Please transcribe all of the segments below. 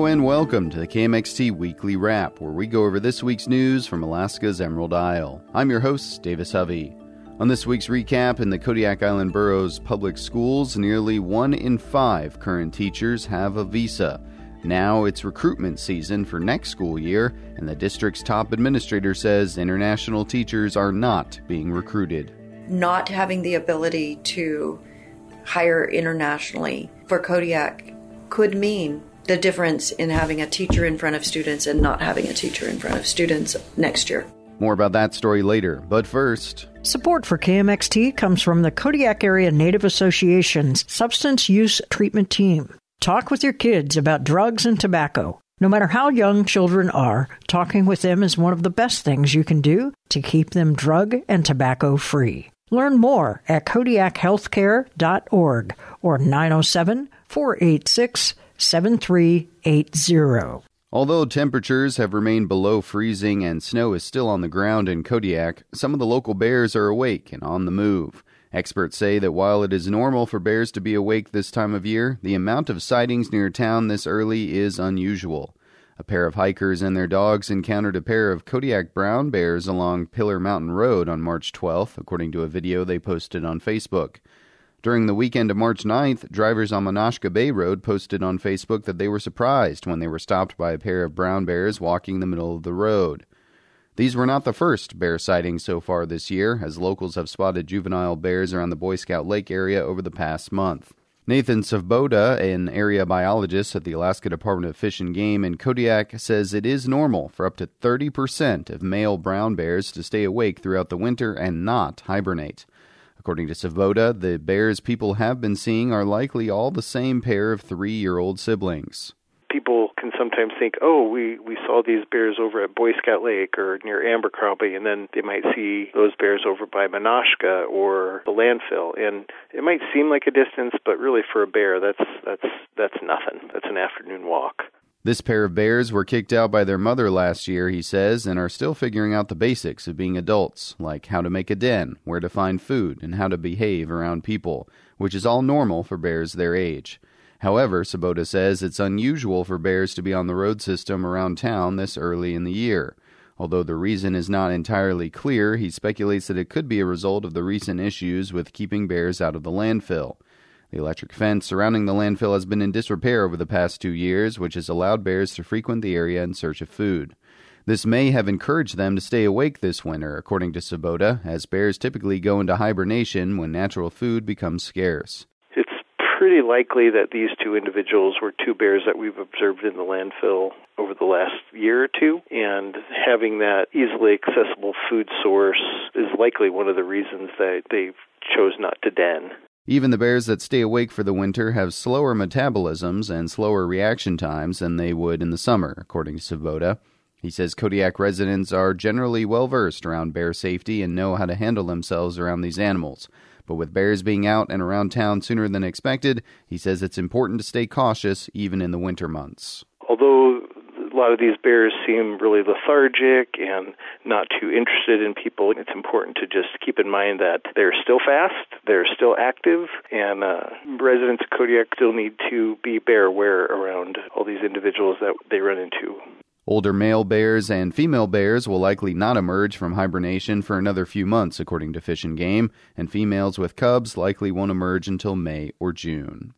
and welcome to the KMXT Weekly Wrap, where we go over this week's news from Alaska's Emerald Isle. I'm your host, Davis Hovey. On this week's recap, in the Kodiak Island Borough's public schools, nearly 1 in 5 current teachers have a visa. Now it's recruitment season for next school year, and the district's top administrator says international teachers are not being recruited. Not having the ability to hire internationally for Kodiak could mean the difference in having a teacher in front of students and not having a teacher in front of students next year. More about that story later, but first... Support for KMXT comes from the Kodiak Area Native Association's Substance Use Treatment Team. Talk with your kids about drugs and tobacco. No matter how young children are, talking with them is one of the best things you can do to keep them drug and tobacco free. Learn more at kodiakhealthcare.org or 907-486-7380. Although temperatures have remained below freezing and snow is still on the ground in Kodiak, some of the local bears are awake and on the move. Experts say that while it is normal for bears to be awake this time of year, the amount of sightings near town this early is unusual. A pair of hikers and their dogs encountered a pair of Kodiak brown bears along Pillar Mountain Road on March 12th, according to a video they posted on Facebook. During the weekend of March 9th, drivers on Menasha Bay Road posted on Facebook that they were surprised when they were stopped by a pair of brown bears walking the middle of the road. These were not the first bear sightings so far this year, as locals have spotted juvenile bears around the Boy Scout Lake area over the past month. Nathan Svoboda, an area biologist at the Alaska Department of Fish and Game in Kodiak, says it is normal for up to 30% of male brown bears to stay awake throughout the winter and not hibernate. According to Svoboda, the bears people have been seeing are likely all the same pair of 3-year-old siblings. People can sometimes think, we saw these bears over at Boy Scout Lake or near Abercrombie, and then they might see those bears over by Menasha or the landfill. And it might seem like a distance, but really for a bear, that's nothing. That's an afternoon walk. This pair of bears were kicked out by their mother last year, he says, and are still figuring out the basics of being adults, like how to make a den, where to find food, and how to behave around people, which is all normal for bears their age. However, Svoboda says it's unusual for bears to be on the road system around town this early in the year. Although the reason is not entirely clear, he speculates that it could be a result of the recent issues with keeping bears out of the landfill. The electric fence surrounding the landfill has been in disrepair over the past 2 years, which has allowed bears to frequent the area in search of food. This may have encouraged them to stay awake this winter, according to Svoboda, as bears typically go into hibernation when natural food becomes scarce. It's pretty likely that these two individuals were two bears that we've observed in the landfill over the last year or two, and having that easily accessible food source is likely one of the reasons that they chose not to den. Even the bears that stay awake for the winter have slower metabolisms and slower reaction times than they would in the summer, according to Svoboda. He says Kodiak residents are generally well-versed around bear safety and know how to handle themselves around these animals. But with bears being out and around town sooner than expected, he says it's important to stay cautious even in the winter months. Although a lot of these bears seem really lethargic and not too interested in people, it's important to just keep in mind that they're still fast, they're still active, and residents of Kodiak still need to be bear aware around all these individuals that they run into. Older male bears and female bears will likely not emerge from hibernation for another few months, according to Fish and Game, and females with cubs likely won't emerge until May or June.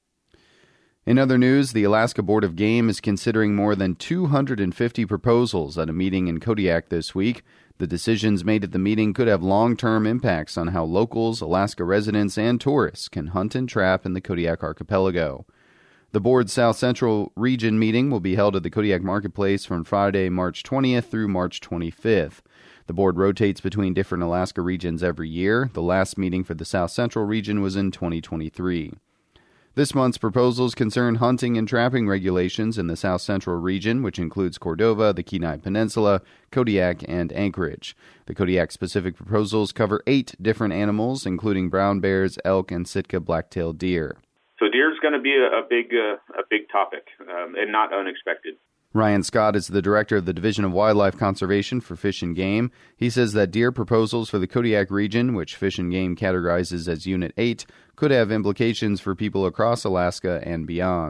In other news, the Alaska Board of Game is considering more than 250 proposals at a meeting in Kodiak this week. The decisions made at the meeting could have long-term impacts on how locals, Alaska residents, and tourists can hunt and trap in the Kodiak archipelago. The board's South Central Region meeting will be held at the Kodiak Marketplace from Friday, March 20th through March 25th. The board rotates between different Alaska regions every year. The last meeting for the South Central Region was in 2023. This month's proposals concern hunting and trapping regulations in the South Central region, which includes Cordova, the Kenai Peninsula, Kodiak, and Anchorage. The Kodiak-specific proposals cover 8 different animals, including brown bears, elk, and Sitka black-tailed deer. So deer is going to be a big topic, and not unexpected. Ryan Scott is the director of the Division of Wildlife Conservation for Fish and Game. He says that deer proposals for the Kodiak region, which Fish and Game categorizes as Unit 8, could have implications for people across Alaska and beyond.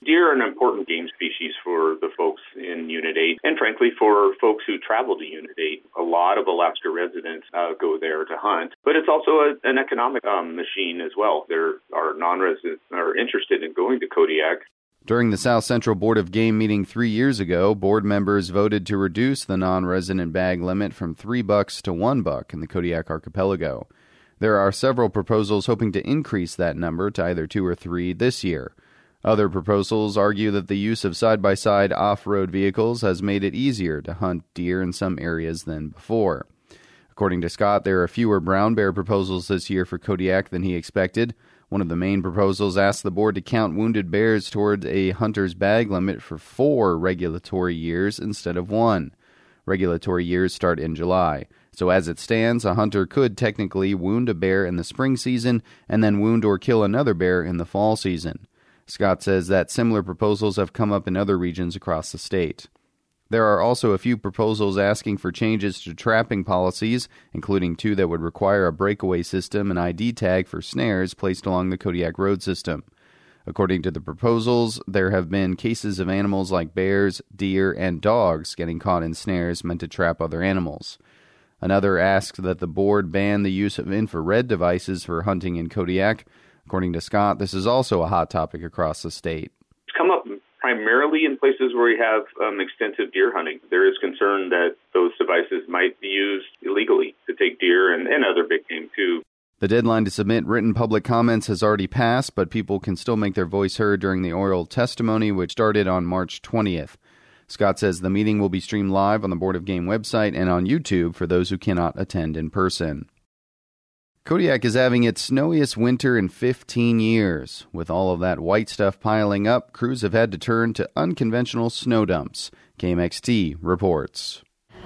Deer are an important game species for the folks in Unit 8, and frankly for folks who travel to Unit 8. A lot of Alaska residents go there to hunt, but it's also an economic machine as well. There are non-residents that are interested in going to Kodiak. During the South Central Board of Game meeting 3 years ago, board members voted to reduce the non-resident bag limit from $3 to $1 in the Kodiak archipelago. There are several proposals hoping to increase that number to either 2 or 3 this year. Other proposals argue that the use of side-by-side off-road vehicles has made it easier to hunt deer in some areas than before. According to Scott, there are fewer brown bear proposals this year for Kodiak than he expected. One of the main proposals asks the board to count wounded bears toward a hunter's bag limit for 4 regulatory years instead of 1. Regulatory years start in July. So as it stands, a hunter could technically wound a bear in the spring season and then wound or kill another bear in the fall season. Scott says that similar proposals have come up in other regions across the state. There are also a few proposals asking for changes to trapping policies, including 2 that would require a breakaway system and ID tag for snares placed along the Kodiak road system. According to the proposals, there have been cases of animals like bears, deer, and dogs getting caught in snares meant to trap other animals. Another asks that the board ban the use of infrared devices for hunting in Kodiak. According to Scott, this is also a hot topic across the state. It's come up primarily in places where we have extensive deer hunting. There is concern that those devices might be used illegally to take deer and other big game, too. The deadline to submit written public comments has already passed, but people can still make their voice heard during the oral testimony, which started on March 20th. Scott says the meeting will be streamed live on the Board of Game website and on YouTube for those who cannot attend in person. Kodiak is having its snowiest winter in 15 years. With all of that white stuff piling up, crews have had to turn to unconventional snow dumps. KMXT reports.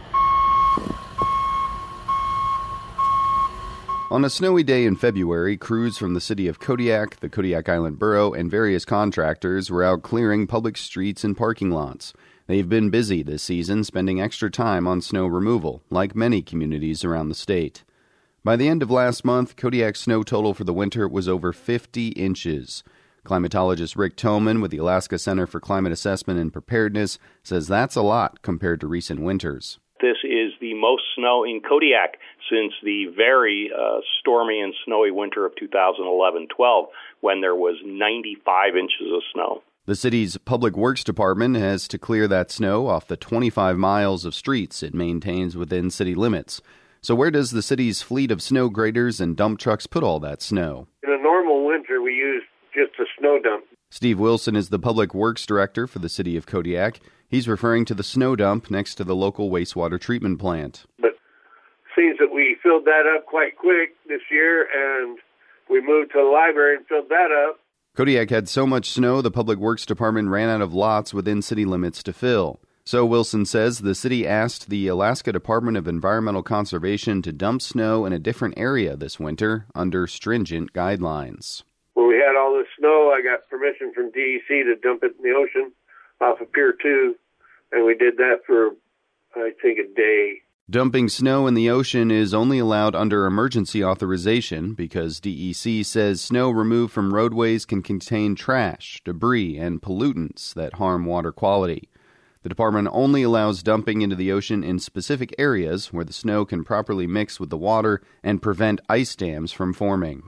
On a snowy day in February, crews from the city of Kodiak, the Kodiak Island Borough, and various contractors were out clearing public streets and parking lots. They've been busy this season, spending extra time on snow removal, like many communities around the state. By the end of last month, Kodiak's snow total for the winter was over 50 inches. Climatologist Rick Toman with the Alaska Center for Climate Assessment and Preparedness says that's a lot compared to recent winters. This is the most snow in Kodiak since the very stormy and snowy winter of 2011-12, when there was 95 inches of snow. The city's Public Works Department has to clear that snow off the 25 miles of streets it maintains within city limits. So where does the city's fleet of snow graders and dump trucks put all that snow? In a normal winter, we use just a snow dump. Steve Wilson is the Public Works Director for the city of Kodiak. He's referring to the snow dump next to the local wastewater treatment plant. But it seems that we filled that up quite quick this year, and we moved to the library and filled that up. Kodiak had so much snow, the Public Works Department ran out of lots within city limits to fill. So Wilson says the city asked the Alaska Department of Environmental Conservation to dump snow in a different area this winter under stringent guidelines. When we had all this snow, I got permission from DEC to dump it in the ocean off of Pier 2, and we did that for, I think, a day. Dumping snow in the ocean is only allowed under emergency authorization because DEC says snow removed from roadways can contain trash, debris, and pollutants that harm water quality. The department only allows dumping into the ocean in specific areas where the snow can properly mix with the water and prevent ice dams from forming.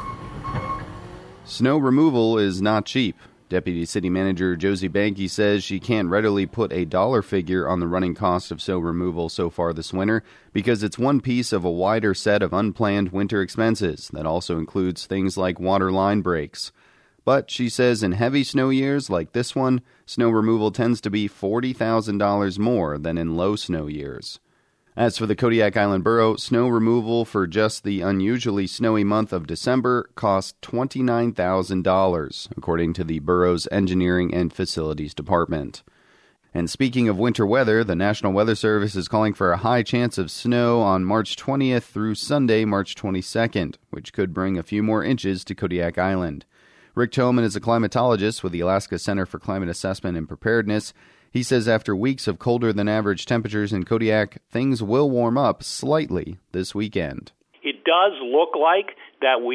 Snow removal is not cheap. Deputy City Manager Josie Banke says she can't readily put a dollar figure on the running cost of snow removal so far this winter because it's one piece of a wider set of unplanned winter expenses that also includes things like water line breaks. But she says in heavy snow years like this one, snow removal tends to be $40,000 more than in low snow years. As for the Kodiak Island Borough, snow removal for just the unusually snowy month of December cost $29,000, according to the borough's Engineering and Facilities Department. And speaking of winter weather, the National Weather Service is calling for a high chance of snow on March 20th through Sunday, March 22nd, which could bring a few more inches to Kodiak Island. Rick Toman is a climatologist with the Alaska Center for Climate Assessment and Preparedness. He says after weeks of colder-than-average temperatures in Kodiak, things will warm up slightly this weekend. It does look like that we are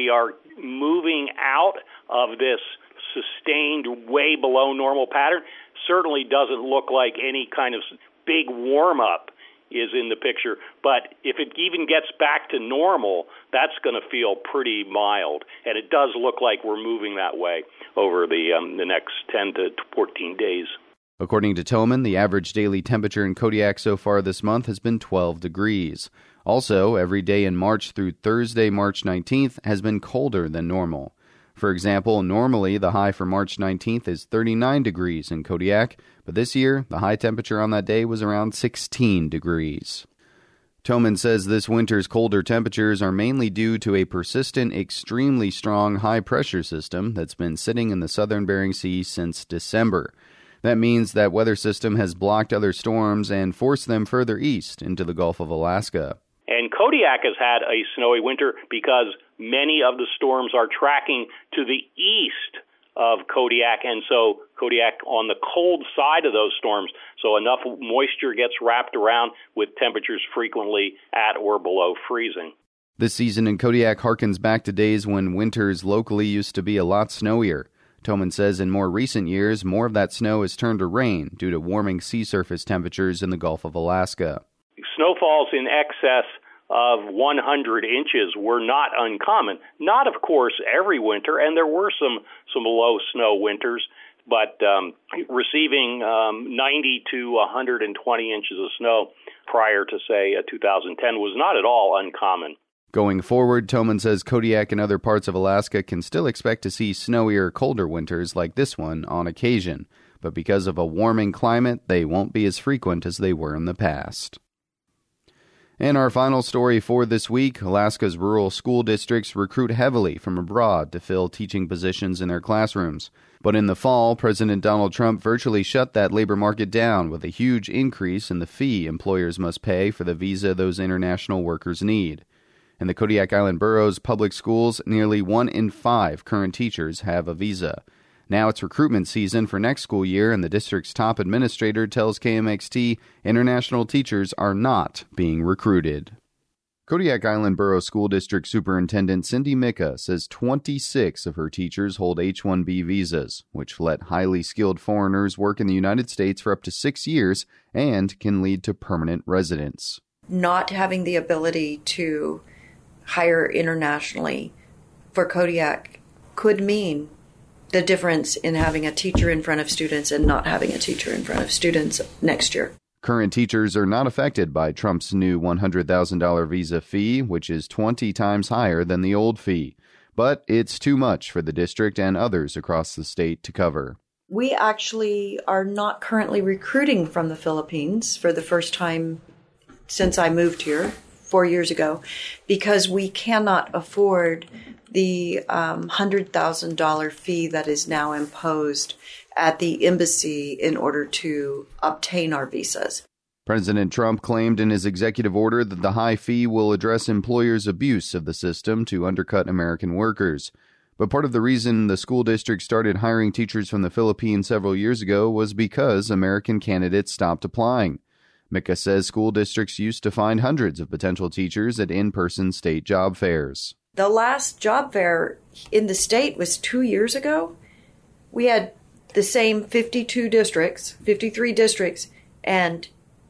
moving out of this sustained way below normal pattern certainly doesn't look like any kind of big warm-up is in the picture. But if it even gets back to normal, that's going to feel pretty mild. And it does look like we're moving that way over the next 10 to 14 days. According to Thoman, the average daily temperature in Kodiak so far this month has been 12 degrees. Also, every day in March through Thursday, March 19th, has been colder than normal. For example, normally the high for March 19th is 39 degrees in Kodiak, but this year the high temperature on that day was around 16 degrees. Thoman says this winter's colder temperatures are mainly due to a persistent, extremely strong high-pressure system that's been sitting in the southern Bering Sea since December. That means that weather system has blocked other storms and forced them further east into the Gulf of Alaska. And Kodiak has had a snowy winter because many of the storms are tracking to the east of Kodiak, and so Kodiak on the cold side of those storms, so enough moisture gets wrapped around with temperatures frequently at or below freezing. This season in Kodiak harkens back to days when winters locally used to be a lot snowier. Thoman says in more recent years, more of that snow has turned to rain due to warming sea surface temperatures in the Gulf of Alaska. Snowfalls in excess of 100 inches were not uncommon. Not, of course, every winter, and there were some low snow winters, but receiving 90 to 120 inches of snow prior to, say, 2010 was not at all uncommon. Going forward, Thoman says Kodiak and other parts of Alaska can still expect to see snowier, colder winters like this one on occasion, but because of a warming climate, they won't be as frequent as they were in the past. And our final story for this week, Alaska's rural school districts recruit heavily from abroad to fill teaching positions in their classrooms. But in the fall, President Donald Trump virtually shut that labor market down with a huge increase in the fee employers must pay for the visa those international workers need. In the Kodiak Island borough's public schools, nearly 1 in 5 current teachers have a visa. Now it's recruitment season for next school year, and the district's top administrator tells KMXT international teachers are not being recruited. Kodiak Island Borough School District Superintendent Cindy Micka says 26 of her teachers hold H-1B visas, which let highly skilled foreigners work in the United States for up to 6 years and can lead to permanent residence. Not having the ability to hire internationally for Kodiak could mean the difference in having a teacher in front of students and not having a teacher in front of students next year. Current teachers are not affected by Trump's new $100,000 visa fee, which is 20 times higher than the old fee. But it's too much for the district and others across the state to cover. We actually are not currently recruiting from the Philippines for the first time since I moved here 4 years ago, because we cannot afford the $100,000 fee that is now imposed at the embassy in order to obtain our visas. President Trump claimed in his executive order that the high fee will address employers' abuse of the system to undercut American workers. But part of the reason the school district started hiring teachers from the Philippines several years ago was because American candidates stopped applying. Micka says school districts used to find hundreds of potential teachers at in-person state job fairs. The last job fair in the state was 2 years ago. We had the same 53 districts, and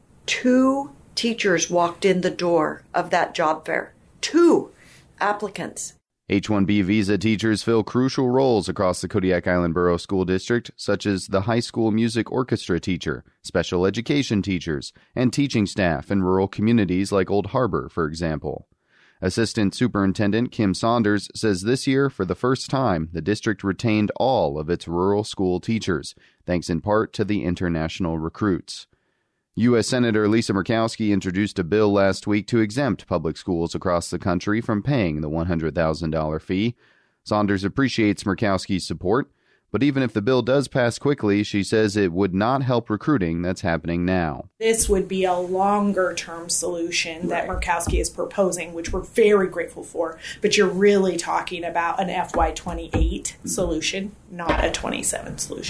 2 teachers walked in the door of that job fair. 2 applicants. H-1B visa teachers fill crucial roles across the Kodiak Island Borough School District, such as the high school music orchestra teacher, special education teachers, and teaching staff in rural communities like Old Harbor, for example. Assistant Superintendent Kim Saunders says this year, for the first time, the district retained all of its rural school teachers, thanks in part to the international recruits. U.S. Senator Lisa Murkowski introduced a bill last week to exempt public schools across the country from paying the $100,000 fee. Saunders appreciates Murkowski's support, but even if the bill does pass quickly, she says it would not help recruiting that's happening now. This would be a longer-term solution that Murkowski is proposing, which we're very grateful for, but you're really talking about an FY28 solution, not a 27 solution.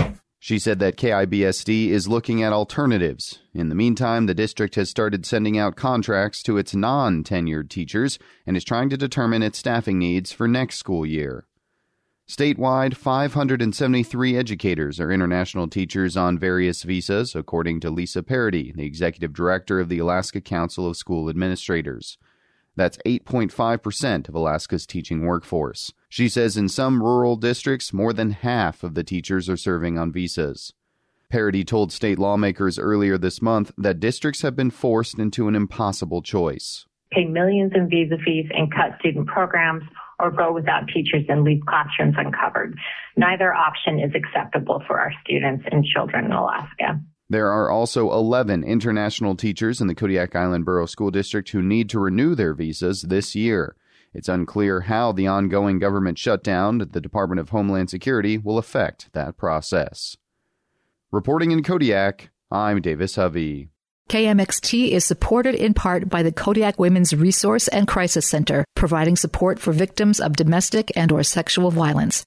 She said that KIBSD is looking at alternatives. In the meantime, the district has started sending out contracts to its non-tenured teachers and is trying to determine its staffing needs for next school year. Statewide, 573 educators are international teachers on various visas, according to Lisa Parody, the executive director of the Alaska Council of School Administrators. That's 8.5% of Alaska's teaching workforce. She says in some rural districts, more than half of the teachers are serving on visas. Parody told state lawmakers earlier this month that districts have been forced into an impossible choice. Pay millions in visa fees and cut student programs, or go without teachers and leave classrooms uncovered. Neither option is acceptable for our students and children in Alaska. There are also 11 international teachers in the Kodiak Island Borough School District who need to renew their visas this year. It's unclear how the ongoing government shutdown at the Department of Homeland Security will affect that process. Reporting in Kodiak, I'm Davis Hovey. KMXT is supported in part by the Kodiak Women's Resource and Crisis Center, providing support for victims of domestic and or sexual violence.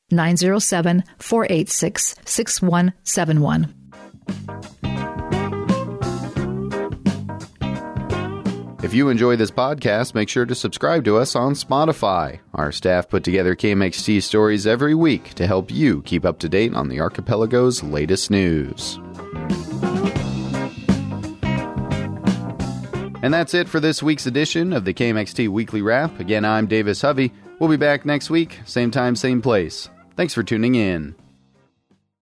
907-486-6171. If you enjoy this podcast, make sure to subscribe to us on Spotify. Our staff put together KMXT stories every week to help you keep up to date on the archipelago's latest news. And that's it for this week's edition of the KMXT Weekly Wrap. Again, I'm Davis Hovey. We'll be back next week, same time, same place. Thanks for tuning in.